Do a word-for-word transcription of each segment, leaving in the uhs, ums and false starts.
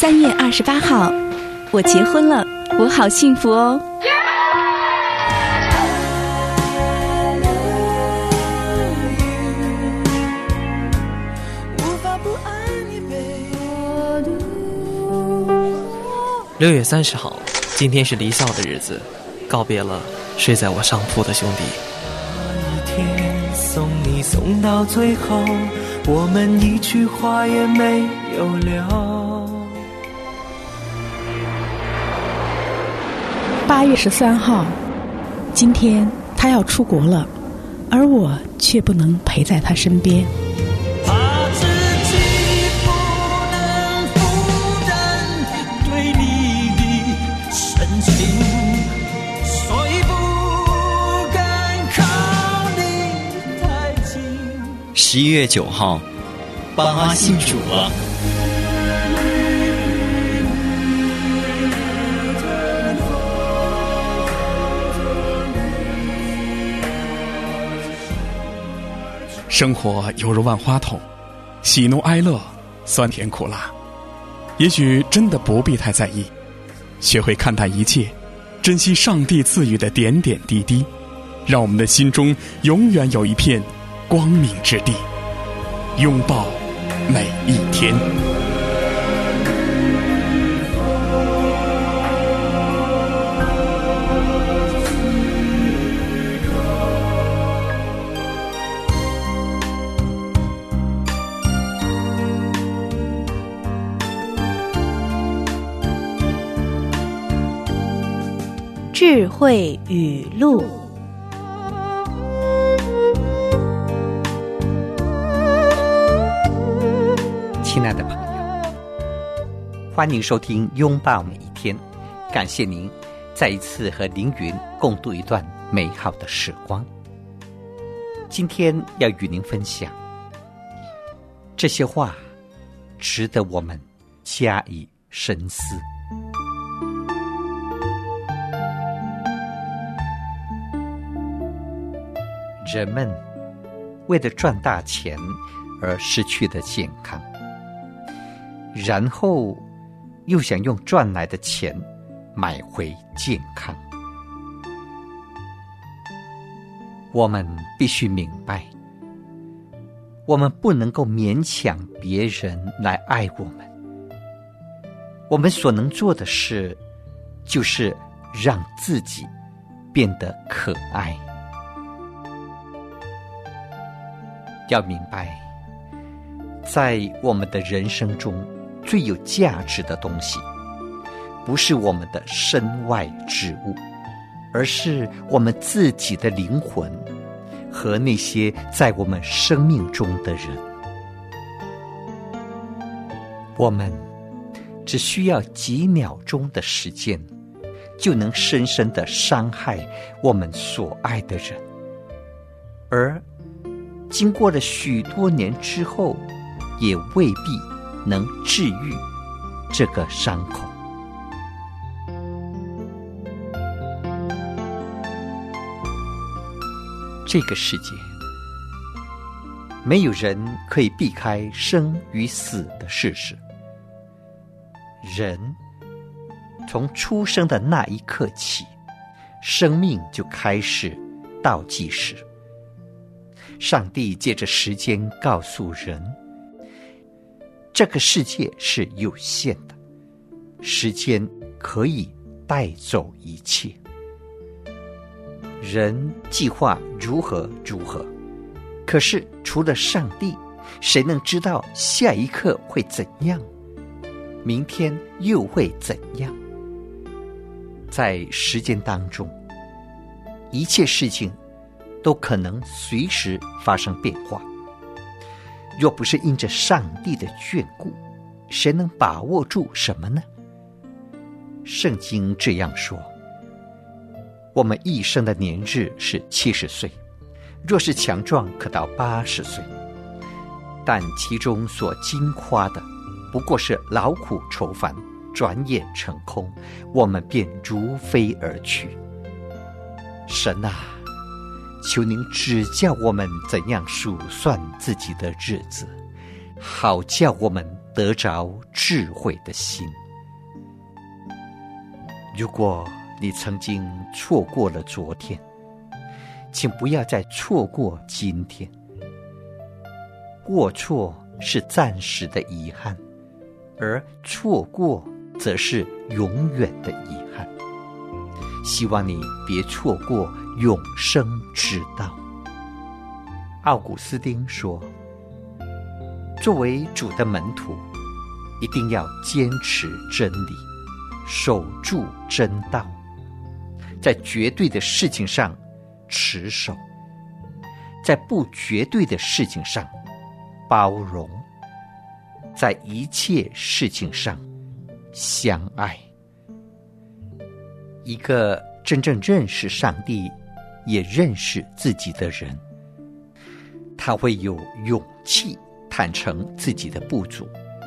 三月二十八号，我结婚了，我好幸福哦。 六月三十号，今天是离校的日子，告别了睡在我上铺的兄弟。 那一天送你送到最后，我们一句话也没有聊。 八月十三号，今天他要出国了，而我却不能陪在他身边。 十一月九号，爸妈信主了。 生活犹如万花筒，喜怒哀乐，酸甜苦辣，也许真的不必太在意，学会看待一切，珍惜上帝赐予的点点滴滴，让我们的心中永远有一片光明之地，拥抱每一天。 智慧语录。 亲爱的朋友，欢迎收听拥抱每一天，感谢您再一次和凌云共度一段美好的时光。今天要与您分享这些话，值得我们加以深思。人们为了赚大钱而失去了健康，然后又想用赚来的钱买回健康。我们必须明白，我们不能够勉强别人来爱我们，我们所能做的事就是让自己变得可爱。要明白，在我们的人生中最有价值的东西，不是我们的身外之物，而是我们自己的灵魂和那些在我们生命中的人。我们只需要几秒钟的时间，就能深深地伤害我们所爱的人，而经过了许多年之后，也未必能治愈这个伤口。这个世界，没有人可以避开生与死的事实。人从出生的那一刻起，生命就开始倒计时。上帝借着时间告诉人，这个世界是有限的，时间可以带走一切。人计划如何如何，可是除了上帝，谁能知道下一刻会怎样，明天又会怎样？在时间当中，一切事情都可能随时发生变化。若不是因着上帝的眷顾，谁能把握住什么呢？圣经这样说，我们一生的年日是七十岁，若是强壮可到八十岁，但其中所经夸的不过是劳苦愁烦，转眼成空，我们便如飞而去。神啊，求您指教我们怎样数算自己的日子，好叫我们得着智慧的心。如果你曾经错过了昨天，请不要再错过今天。过错是暂时的遗憾，而错过则是永远的遗憾。希望你别错过永生之道。奥古斯丁说，作为主的门徒，一定要坚持真理，守住真道，在绝对的事情上持守，在不绝对的事情上包容，在一切事情上相爱。一个真正认识上帝也认识自己的人，他会有勇气坦诚自己的不足，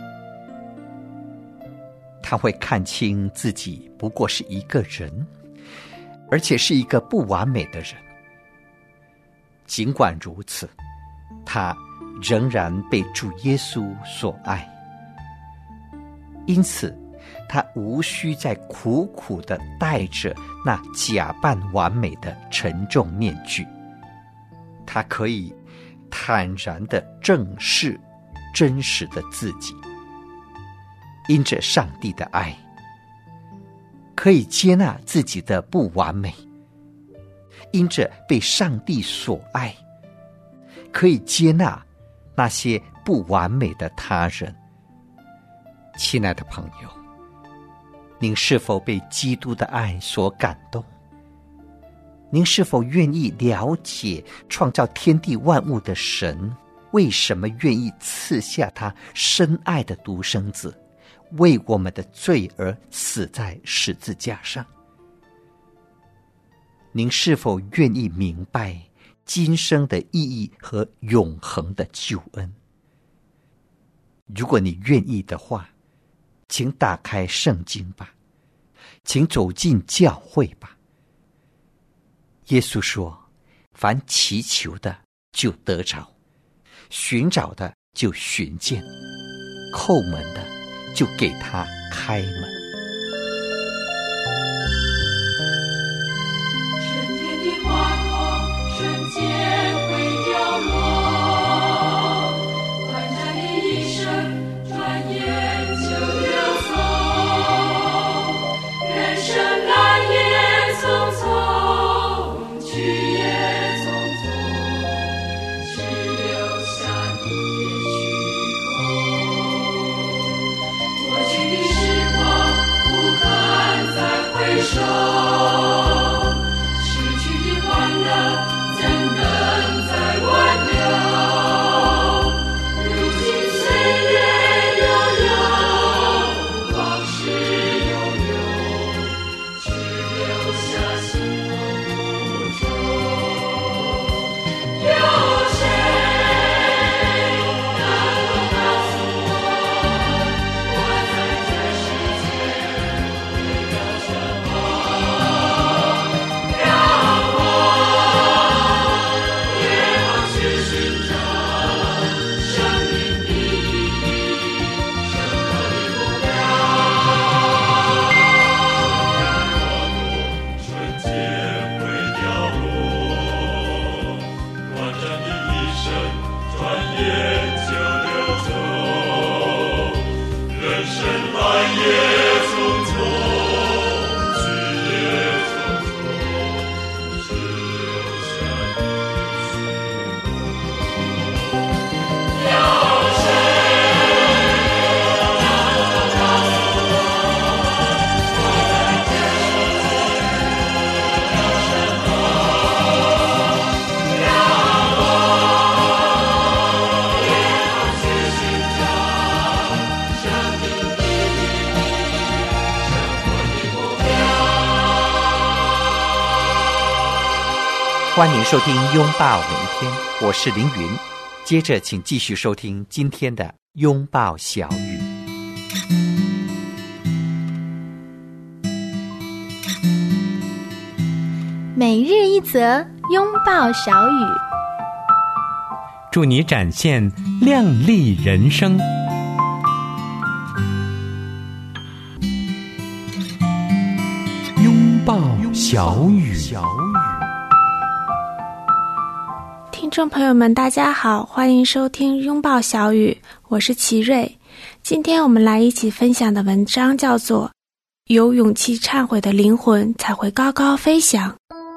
他会看清自己不过是一个人，而且是一个不完美的人。尽管如此，他仍然被主耶稣所爱，因此他无需再苦苦地戴着那假扮完美的沉重面具，他可以坦然地正视真实的自己。因着上帝的爱，可以接纳自己的不完美；因着被上帝所爱，可以接纳那些不完美的他人。亲爱的朋友，您是否被基督的爱所感动？您是否愿意了解创造天地万物的神为什么愿意赐下他深爱的独生子，为我们的罪而死在十字架上？您是否愿意明白今生的意义和永恒的救恩？如果你愿意的话，请打开圣经吧，请走进教会吧。耶稣说，凡祈求的就得着，寻找的就寻见，叩门的就给他开门。 春天的花朵瞬间会掉落，短暂的一生转眼就流走，人生来也匆匆，去也匆匆，只留下一点虚空。过去的时光不堪再回首，失去的欢乐怎能再挽留？如今岁月悠悠，往事悠悠，只留下心痛无衷。有谁能够告诉我，我在这世界会有什么？让我也好去寻找生命的意义，生活的目标。 瞬间会掉落，短暂的一生转眼就流走，人生来也匆匆，去也匆匆，只留下一点虚空。 有谁能够告诉我，我在这世界有什么？让我也好去寻找生命的意义，生活的目标。 欢迎收听拥抱每一天，我是凌云。接着请继续收听今天的拥抱小语。 每日一则拥抱小语， 祝你展现亮丽人生。 小雨。 听众朋友们大家好，欢迎收听拥抱小雨，我是齐瑞。今天我们来一起分享的文章叫做有勇气忏悔的灵魂才会高高飞翔。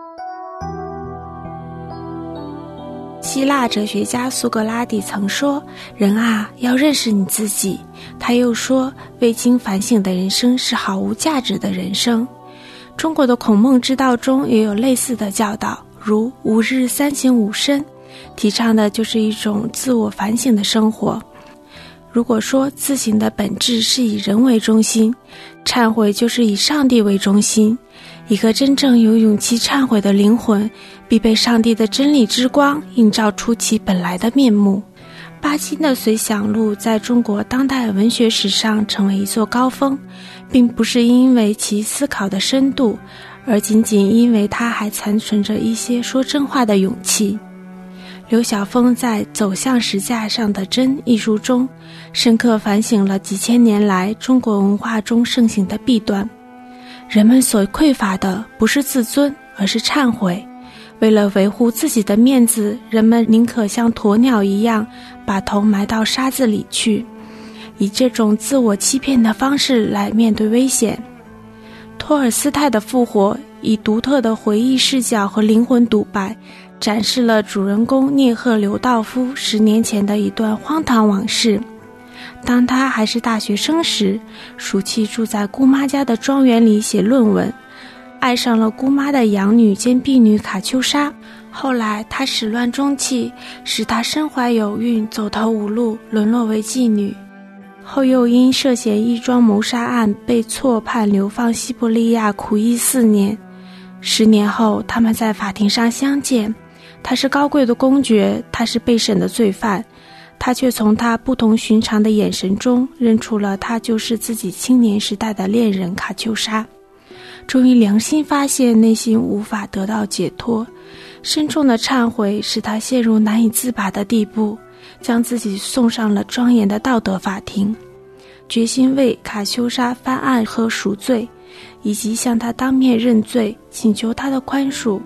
希腊哲学家苏格拉底曾说，人啊，要认识你自己。他又说，未经反省的人生是毫无价值的人生。中国的孔孟之道中也有类似的教导，如吾日三省吾身，提倡的就是一种自我反省的生活。如果说自省的本质是以人为中心，忏悔就是以上帝为中心。一个真正有勇气忏悔的灵魂，必被上帝的真理之光映照出其本来的面目。巴金的《随想录》在中国当代文学史上成为一座高峰，并不是因为其思考的深度，而仅仅因为他还残存着一些说真话的勇气。刘晓峰在《走向石架上的真》一书中，深刻反省了几千年来中国文化中盛行的弊端。人们所匮乏的不是自尊，而是忏悔。为了维护自己的面子，人们宁可像鸵鸟一样把头埋到沙子里去，以这种自我欺骗的方式来面对危险。托尔斯泰的复活以独特的回忆视角和灵魂独白，展示了主人公聂赫留道夫十年前的一段荒唐往事。当他还是大学生时，暑期住在姑妈家的庄园里写论文，爱上了姑妈的养女兼婢女卡秋莎。后来他始乱终弃，使他身怀有孕，走投无路，沦落为妓女。后又因涉嫌义庄谋杀案被错判流放西伯利亚苦役四年。十年后他们在法庭上相见，他是高贵的公爵，他是被审的罪犯，他却从他不同寻常的眼神中认出了他就是自己青年时代的恋人卡秋莎。终于良心发现，内心无法得到解脱，深重的忏悔使他陷入难以自拔的地步，将自己送上了庄严的道德法庭，决心为卡秋莎翻案和赎罪，以及向他当面认罪，请求他的宽恕。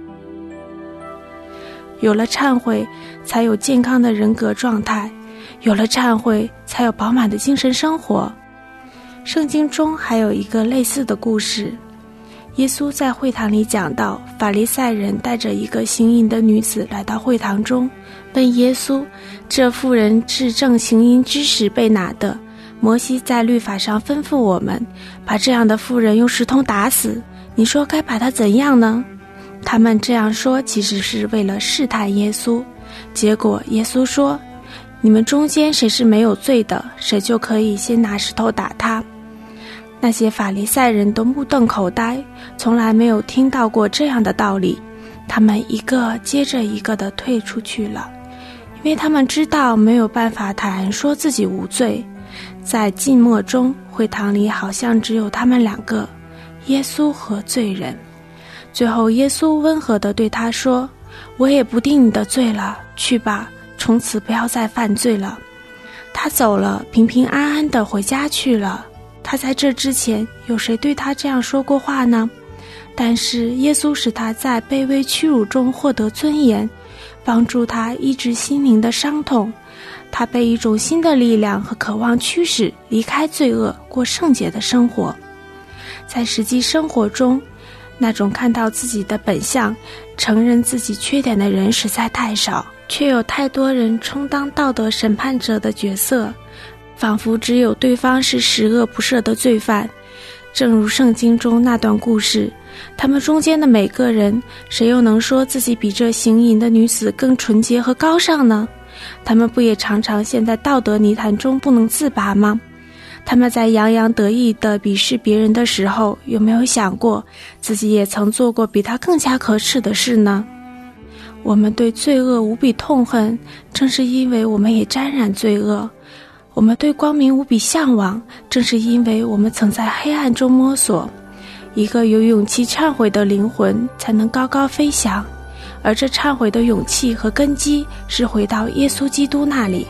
有了忏悔，才有健康的人格状态；有了忏悔，才有饱满的精神生活。圣经中还有一个类似的故事，耶稣在会堂里讲到，法利赛人带着一个行淫的女子来到会堂中，问耶稣，这妇人是正行淫之时被拿的，摩西在律法上吩咐我们，把这样的妇人用石头打死，你说该把她怎样呢？他们这样说其实是为了试探耶稣。结果耶稣说，你们中间谁是没有罪的，谁就可以先拿石头打他。那些法利赛人都目瞪口呆，从来没有听到过这样的道理。他们一个接着一个地退出去了，因为他们知道没有办法坦然说自己无罪。在静默中，会堂里好像只有他们两个，耶稣和罪人。最后耶稣温和地对他说，我也不定你的罪了，去吧，从此不要再犯罪了。他走了，平平安安地回家去了。他在这之前，有谁对他这样说过话呢？但是耶稣使他在卑微屈辱中获得尊严，帮助他医治心灵的伤痛。他被一种新的力量和渴望驱使，离开罪恶，过圣洁的生活。在实际生活中，那种看到自己的本相，承认自己缺点的人实在太少，却有太多人充当道德审判者的角色，仿佛只有对方是十恶不赦的罪犯。正如圣经中那段故事，他们中间的每个人，谁又能说自己比这行淫的女子更纯洁和高尚呢？他们不也常常陷在道德泥潭中不能自拔吗？他们在洋洋得意地鄙视别人的时候，有没有想过自己也曾做过比他更加可耻的事呢？我们对罪恶无比痛恨，正是因为我们也沾染罪恶。我们对光明无比向往，正是因为我们曾在黑暗中摸索。一个有勇气忏悔的灵魂才能高高飞翔，而这忏悔的勇气和根基是回到耶稣基督那里。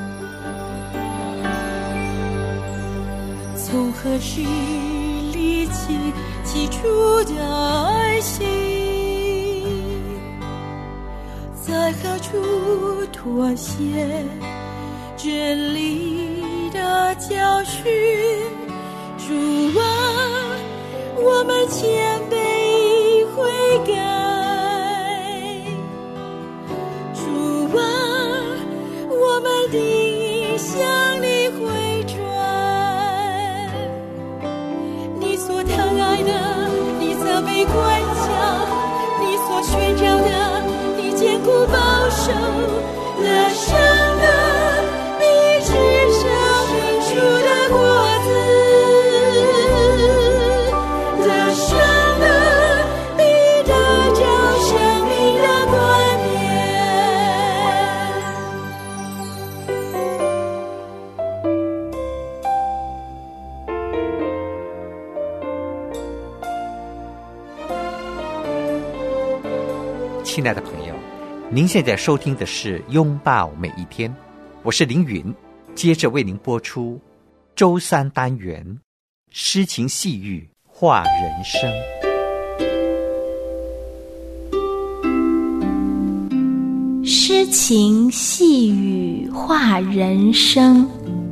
从何时立起起初的爱心，在何处妥协真理的教训？主啊，我们谦卑悔改，主啊，我们定向你回转。你所疼爱的，你责备管教；你所宣召的，你坚固保守。得胜的必吃生命树的果子，得胜的必得着生命的冠冕。亲爱的朋友，您现在收听的是《拥抱每一天》，我是凌云，接着为您播出周三单元诗情细语话人生。 诗情细语话人生。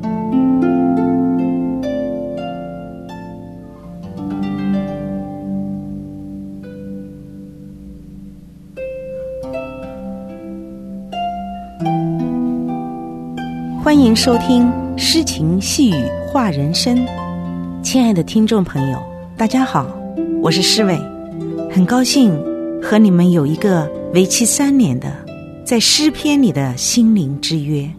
欢迎收听《诗情细语话人生》，亲爱的听众朋友，大家好，我是诗伟，很高兴和你们有一个为期三年的在诗篇里的心灵之约。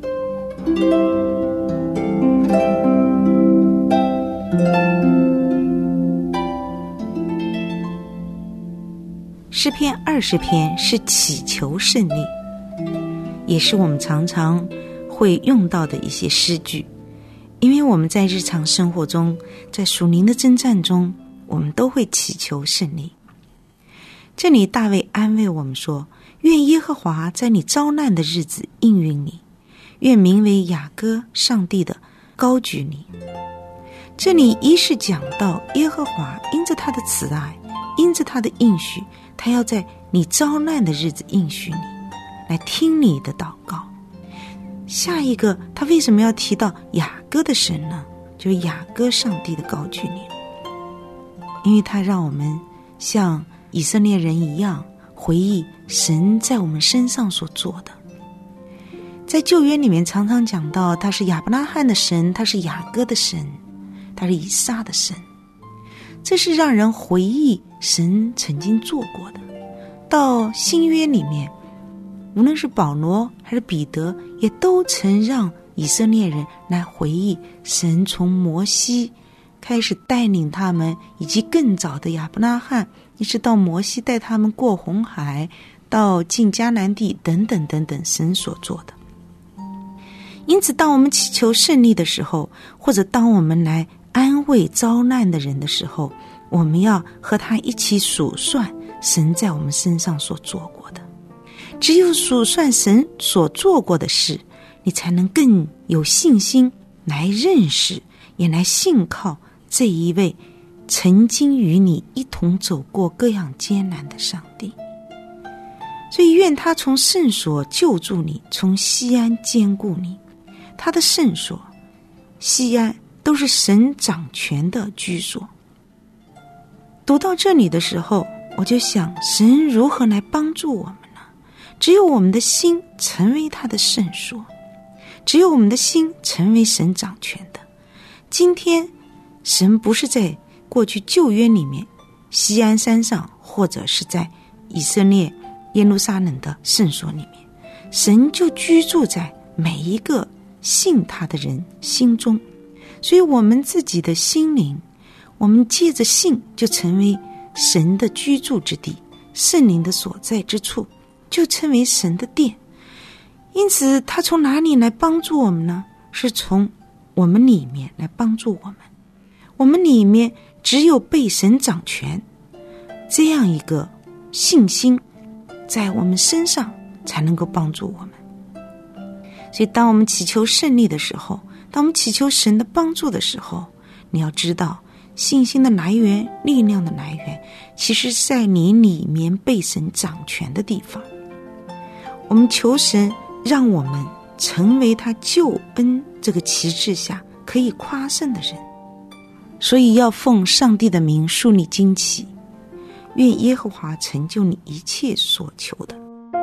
诗篇二十篇是祈求胜利，也是我们常常会用到的一些诗句，因为我们在日常生活中，在属灵的征战中，我们都会祈求胜利。这里大卫安慰我们说，愿耶和华在你遭难的日子应允你，愿名为雅各上帝的高举你。这里一是讲到耶和华因着他的慈爱，因着他的应许，他要在你遭难的日子应许你，来听你的祷告。下一个，他为什么要提到雅各的神呢？就是雅各上帝的高举你，因为他让我们像以色列人一样回忆神在我们身上所做的。在旧约里面常常讲到他是亚伯拉罕的神，他是雅各的神，他是以撒的神，这是让人回忆神曾经做过的。到新约里面，无论是保罗还是彼得，也都曾让以色列人来回忆神从摩西开始带领他们，以及更早的亚伯拉罕，一直到摩西带他们过红海，到进迦南地等等等等，神所做的。因此当我们祈求胜利的时候，或者当我们来安慰遭难的人的时候，我们要和他一起数算神在我们身上所做过的。只有数算神所做过的事，你才能更有信心来认识，也来信靠这一位曾经与你一同走过各样艰难的上帝。所以愿他从圣所救助你，从西安坚固你。他的圣所西安都是神掌权的居所。读到这里的时候，我就想神如何来帮助我们呢？只有我们的心成为他的圣所，只有我们的心成为神掌权的。今天神不是在过去旧约里面西安山上，或者是在以色列耶路撒冷的圣所里面，神就居住在每一个信他的人心中。所以我们自己的心灵，我们借着信就成为神的居住之地，圣灵的所在之处，就称为神的殿。因此他从哪里来帮助我们呢？是从我们里面来帮助我们。我们里面只有被神掌权这样一个信心在我们身上，才能够帮助我们。所以当我们祈求胜利的时候，当我们祈求神的帮助的时候，你要知道信心的来源、力量的来源，其实在你里面被神掌权的地方。我们求神让我们成为他救恩这个旗帜下可以夸胜的人，所以要奉上帝的名树立旌旗，愿耶和华成就你一切所求的。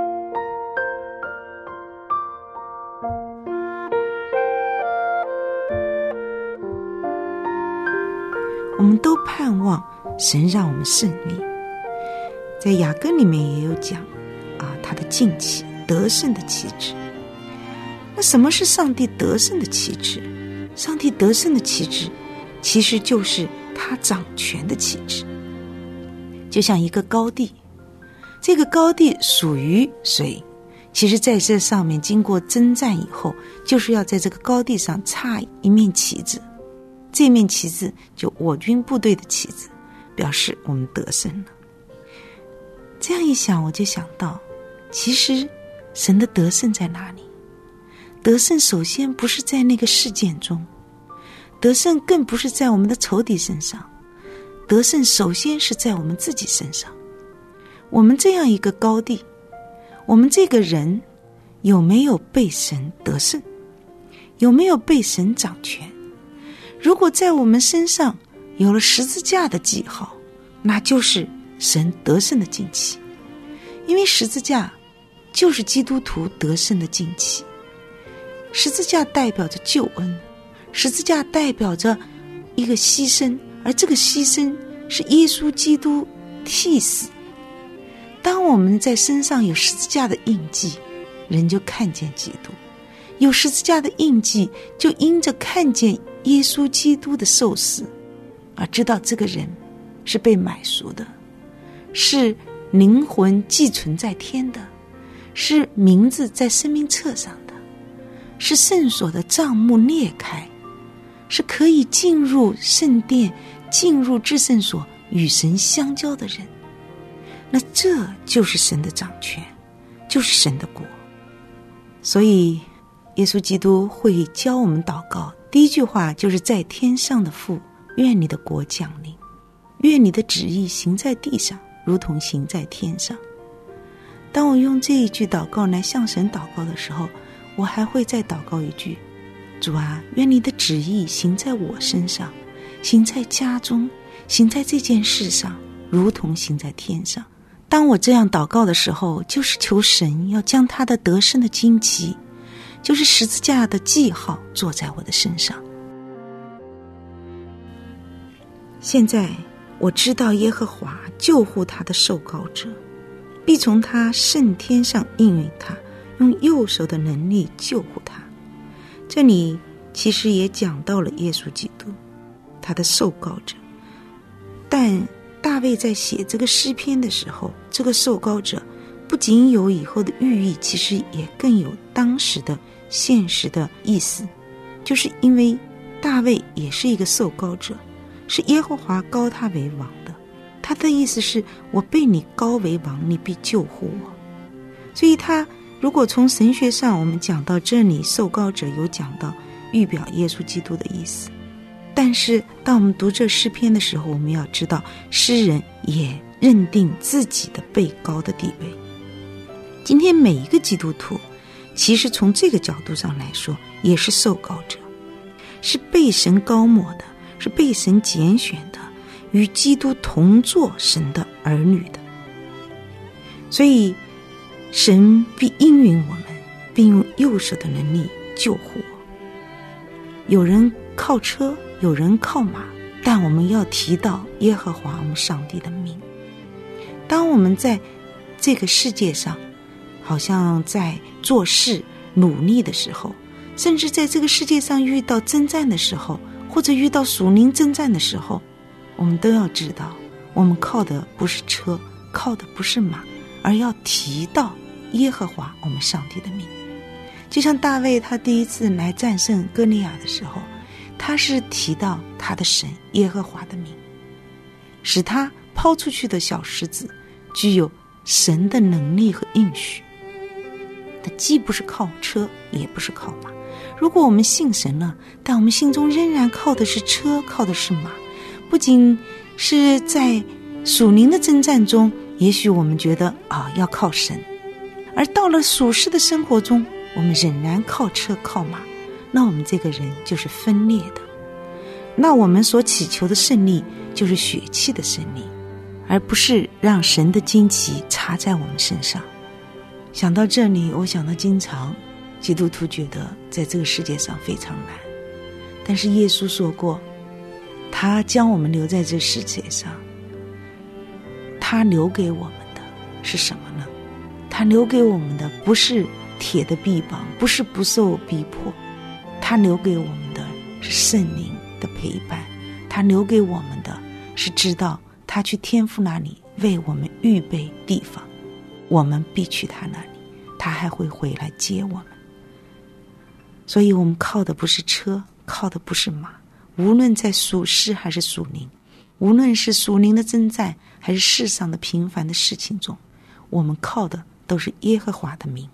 我们都盼望神让我们胜利，在雅歌里面也有讲啊，他的旌旗，得胜的旗帜。那什么是上帝得胜的旗帜？上帝得胜的旗帜其实就是他掌权的旗帜。就像一个高地，这个高地属于谁？其实在这上面经过征战以后，就是要在这个高地上插一面旗子，这面旗子就我军部队的旗子，表示我们得胜了。这样一想，我就想到，其实神的得胜在哪里？得胜首先不是在那个事件中，得胜更不是在我们的仇敌身上，得胜首先是在我们自己身上。我们这样一个高地，我们这个人有没有被神得胜？有没有被神掌权？如果在我们身上有了十字架的记号，那就是神得胜的旌旗。因为十字架就是基督徒得胜的旌旗，十字架代表着救恩，十字架代表着一个牺牲，而这个牺牲是耶稣基督替死。当我们在身上有十字架的印记，人就看见基督，有十字架的印记，就因着看见耶稣基督的受死而知道这个人是被买赎的，是灵魂寄存在天的，是名字在生命册上的，是圣所的帐幕裂开，是可以进入圣殿，进入至圣所与神相交的人。那这就是神的掌权，就是神的国。所以耶稣基督会教我们祷告，第一句话就是在天上的父，愿你的国降临，愿你的旨意行在地上如同行在天上。当我用这一句祷告来向神祷告的时候，我还会再祷告一句，主啊，愿你的旨意行在我身上，行在家中，行在这件事上如同行在天上。当我这样祷告的时候，就是求神要将他的得胜的旌旗，就是十字架的记号做在我的身上。现在我知道耶和华救护他的受膏者，必从他圣天上应允他，用右手的能力救护他。这里其实也讲到了耶稣基督，他的受膏者。但大卫在写这个诗篇的时候，这个受膏者不仅有以后的寓意，其实也更有当时的现实的意思，就是因为大卫也是一个受膏者，是耶和华膏他为王的，他的意思是我被你膏为王，你必救护我。所以他如果从神学上我们讲到这里，受膏者有讲到预表耶稣基督的意思，但是当我们读这诗篇的时候，我们要知道诗人也认定自己的被膏的地位。今天每一个基督徒其实从这个角度上来说也是受膏者，是被神膏抹的，是被神拣选的，与基督同作神的儿女的。所以神必应允我们，并用右手的能力救护我。有人靠车，有人靠马，但我们要提到耶和华我们上帝的名。当我们在这个世界上好像在做事努力的时候，甚至在这个世界上遇到征战的时候，或者遇到属灵征战的时候，我们都要知道我们靠的不是车，靠的不是马，而要提到耶和华我们上帝的名。就像大卫他第一次来战胜歌利亚的时候，他是提到他的神耶和华的名，使他抛出去的小石子具有神的能力和应许。他既不是靠车，也不是靠马。如果我们信神了，但我们心中仍然靠的是车，靠的是马， 不仅是在属灵的征战中，也许我们觉得啊要靠神，而到了属世的生活中，我们仍然靠车靠马，那我们这个人就是分裂的。那我们所祈求的胜利就是血气的胜利，而不是让神的旌旗插在我们身上。想到这里，我想到经常基督徒觉得在这个世界上非常难，但是耶稣说过，他将我们留在这世界上，他留给我们的是什么呢？他留给我们的不是铁的臂膀，不是不受逼迫，他留给我们的是圣灵的陪伴，他留给我们的是知道他去天父那里为我们预备地方，我们必去他那里，他还会回来接我们。所以我们靠的不是车，靠的不是马，无论在属世还是属灵，无论是属灵的征战还是世上的平凡的事情中，我们靠的都是耶和华的名。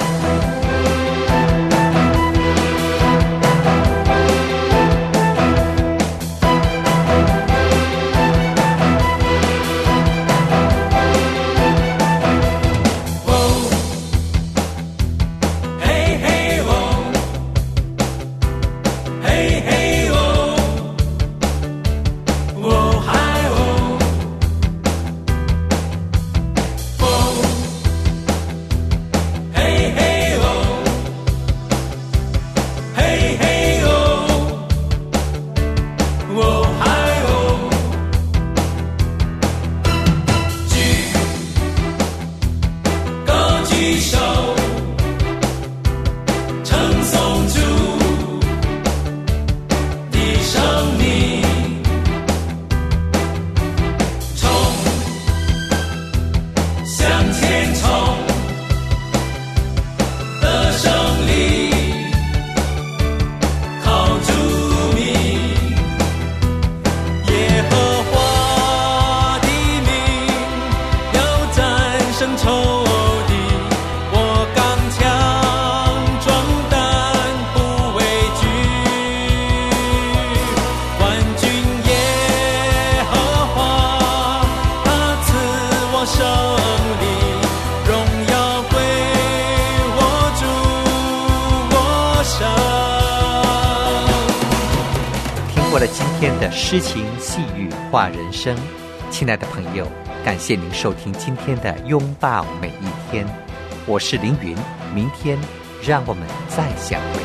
过了今天的诗情细语话人生，亲爱的朋友，感谢您收听今天的拥抱每一天，我是凌云，明天让我们再相会。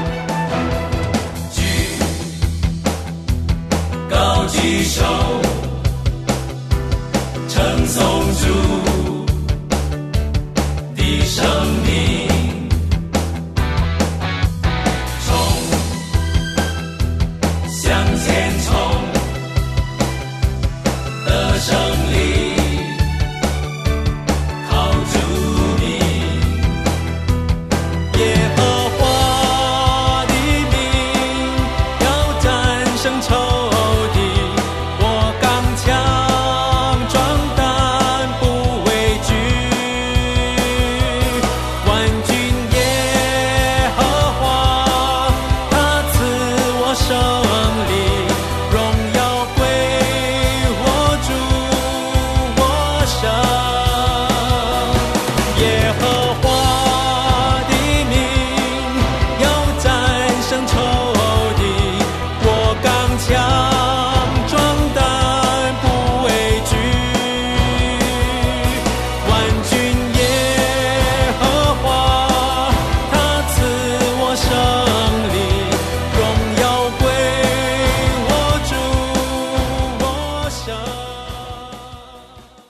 举高举手，称颂主的生命，向前冲，得胜利，靠主名，耶和华的名，要战胜仇敌，我刚强壮胆不畏惧，万军耶和华，他赐我生强